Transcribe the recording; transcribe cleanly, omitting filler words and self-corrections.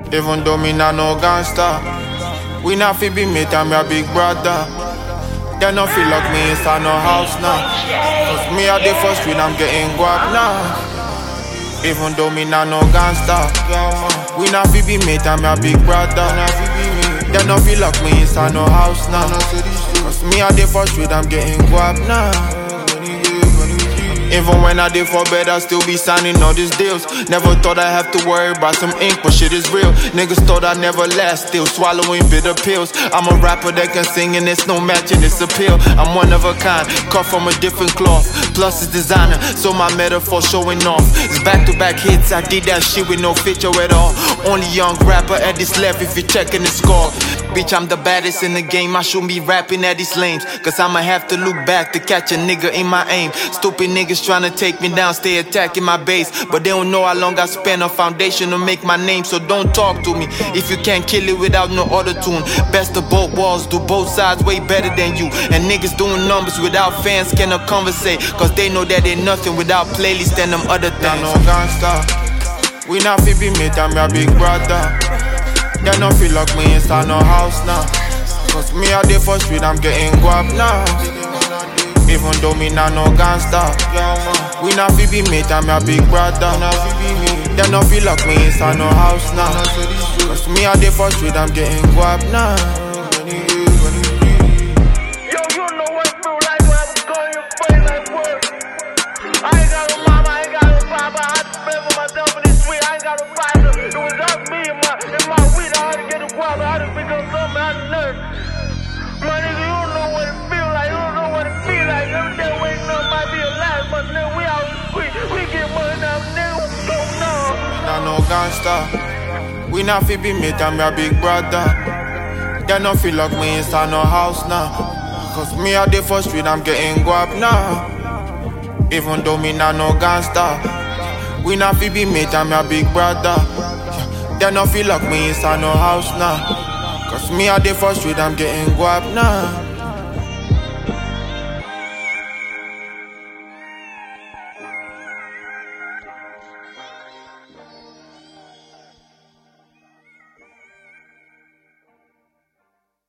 Even though me not no gangster, we not fi be mate, I'm your big brother. They no feel like me inside no house now. Cause me at the first street, I'm getting guap now. Even though me not no gangster, we not fi be mate, I'm your big brother. They no feel like me inside no house now. Cause me at the first street, I'm getting guap now. Even when I did for bed, I still be signing all these deals. Never thought I'd have to worry about some ink, but shit is real. Niggas thought I'd never last, still swallowing bitter pills. I'm a rapper that can sing and it's no matching its appeal. I'm one of a kind, cut from a different cloth. Plus it's designer, so my metaphor showing off. It's back-to-back hits, I did that shit with no feature at all. Only young rapper at this level if you're checking the score. Bitch, I'm the baddest in the game, I shouldn't be rapping at these lanes. Cause I'ma have to look back to catch a nigga in my aim. Stupid niggas tryna take me down, stay attacking my base. But they don't know how long I spent on foundation to make my name. So don't talk to me if you can't kill it without no auto-tune. Best of both worlds, do both sides way better than you. And niggas doing numbers without fans cannot conversate. Cause they know that ain't nothing without playlists and them other things. No gangster, we not fi be mate, I'm your big brother. They no feel like me inside no house now. Cause me at the first street, I'm getting guap now. Even though me not no gangster, we not fi be mate, I'm your big brother. They no feel like me inside no house now. Cause me at the first street, I'm getting guap now. Yo, you know what it feel like when I'm going your face like work. I ain't got no mama, I ain't got no papa. I had to spend for myself in this street, I ain't got no fighter. It was just me and my weed, I had to get a guap, I had to pick up something, I had to nurse. My nigga, you don't know what it feel like, you don't know what it feel like. Every day waking up might be a last, but nigga, we out in the street, we get money now, nigga, we don't know. Not no gangster, we not fi be mate, I'm your big brother. They no feel like me inside no house now. Cause me at the first street, I'm getting guap now. Even though me not no gangster, we not fi be mate, I'm your big brother. They no feel like me inside no house now. Cause me at the first street, I'm getting guap now.